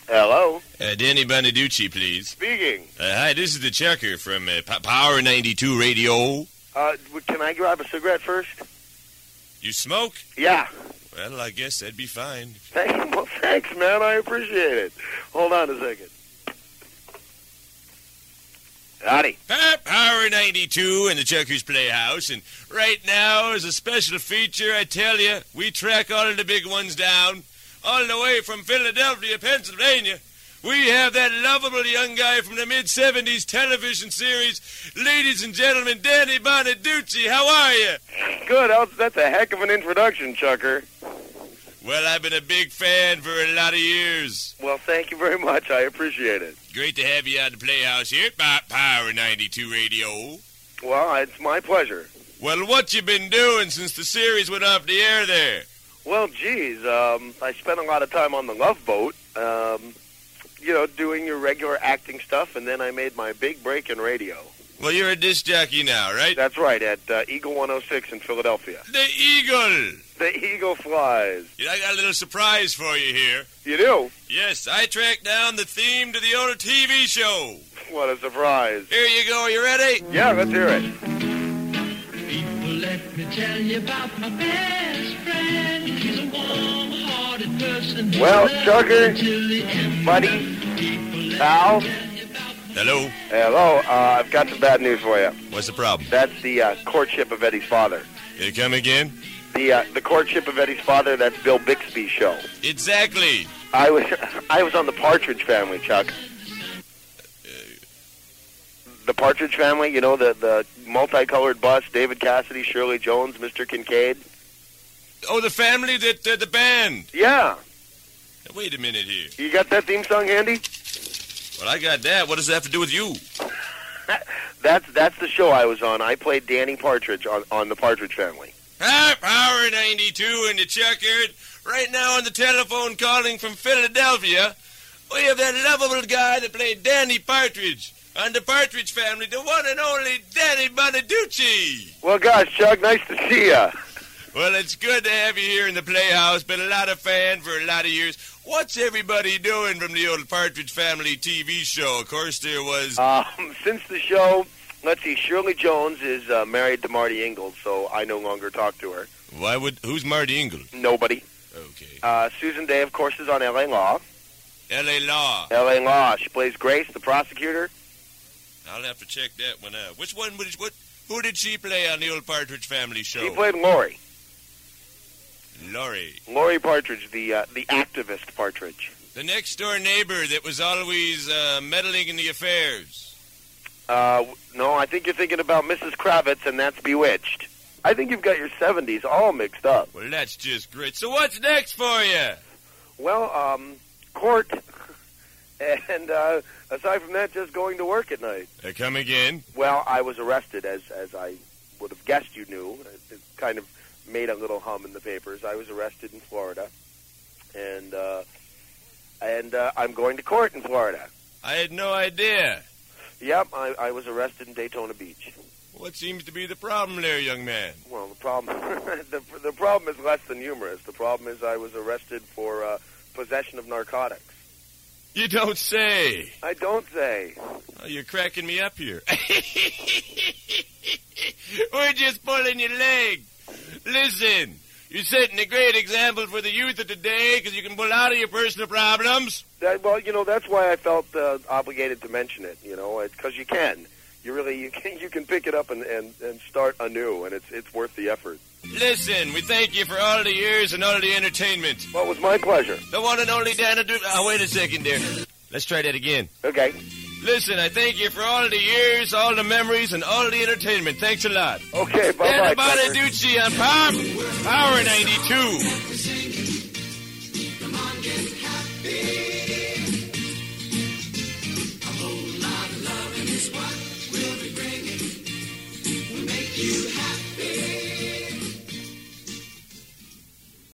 Hello? Danny Bonaducci, please. Speaking. Hi, this is the Chucker from Power 92 Radio. Can I grab a cigarette first? You smoke? Yeah. Well, I guess that'd be fine. Well, thanks, man. I appreciate it. Hold on a second. Howdy. Power 92 in the Chuckers Playhouse, and right now, as a special feature, I tell you, we track all of the big ones down, all the way from Philadelphia, Pennsylvania. We have that lovable young guy from the mid-'70s television series. Ladies and gentlemen, Danny Bonaducci, how are you? Good. That's a heck of an introduction, Chucker. Well, I've been a big fan for a lot of years. Well, thank you very much. I appreciate it. Great to have you on the Playhouse here at Power 92 Radio. Well, it's my pleasure. Well, what you been doing since the series went off the air there? Well, geez, I spent a lot of time on the Love Boat, doing your regular acting stuff, and then I made my big break in radio. Well, you're a disc jockey now, right? That's right, at Eagle 106 in Philadelphia. The Eagle! The Eagle flies. Yeah, I got a little surprise for you here. You do? Yes, I tracked down the theme to the old TV show. What a surprise. Here you go, you ready? Yeah, let's hear it. People, let me tell you about my best friend. He's a warm-hearted person. Well, Chucker, buddy, pal. Hello? Hello, I've got some bad news for you. What's the problem? That's the courtship of Eddie's father. You come again? The courtship of Eddie's father, that's Bill Bixby's show. Exactly. I was on the Partridge Family, Chuck. The Partridge Family, you know, the multicolored bus, David Cassidy, Shirley Jones, Mr. Kincaid. Oh, the family, the band. Yeah. Now, wait a minute here. You got that theme song handy? Well, I got that. What does that have to do with you? That's the show I was on. I played Danny Partridge on the Partridge Family. Power 92 in the Chucker. Right now on the telephone calling from Philadelphia, we have that lovable guy that played Danny Partridge on the Partridge Family, the one and only Danny Bonaducci. Well, gosh, Chuck, nice to see ya. Well, it's good to have you here in the Playhouse. Been a lot of fan for a lot of years. What's everybody doing from the old Partridge Family TV show? Of course, there was... Since the show, let's see, Shirley Jones is married to Marty Ingalls, so I no longer talk to her. Who's Marty Ingalls? Nobody. Okay. Susan Day, of course, is on L.A. Law. L.A. Law. L.A. Law. She plays Grace, the prosecutor. I'll have to check that one out. Who did she play on the old Partridge Family show? She played Laurie. Laurie Partridge, the activist Partridge. The next-door neighbor that was always meddling in the affairs. No, I think you're thinking about Mrs. Kravitz, and that's Bewitched. I think you've got your 70s all mixed up. Well, that's just great. So what's next for you? Well, court, and aside from that, just going to work at night. Come again? Well, I was arrested, as I would have guessed you knew. It kind of made a little hum in the papers. I was arrested in Florida, and I'm going to court in Florida. I had no idea. Yep, I was arrested in Daytona Beach. What seems to be the problem there, young man? Well, the problem the problem is less than humorous. The problem is I was arrested for possession of narcotics. You don't say. I don't say. Oh, you're cracking me up here. We're just pulling your leg. Listen, you're setting a great example for the youth of today because you can pull out of your personal problems. That's why I felt obligated to mention it. Because you can. You can pick it up and start anew, and it's worth the effort. Listen, we thank you for all the years and all the entertainment. Well, it was my pleasure. The one and only Dan... wait a second there. Let's try that again. Okay. Listen, I thank you for all the years, all the memories, and all the entertainment. Thanks a lot. Okay, bye-bye. Dan Bonaducci on Power 92.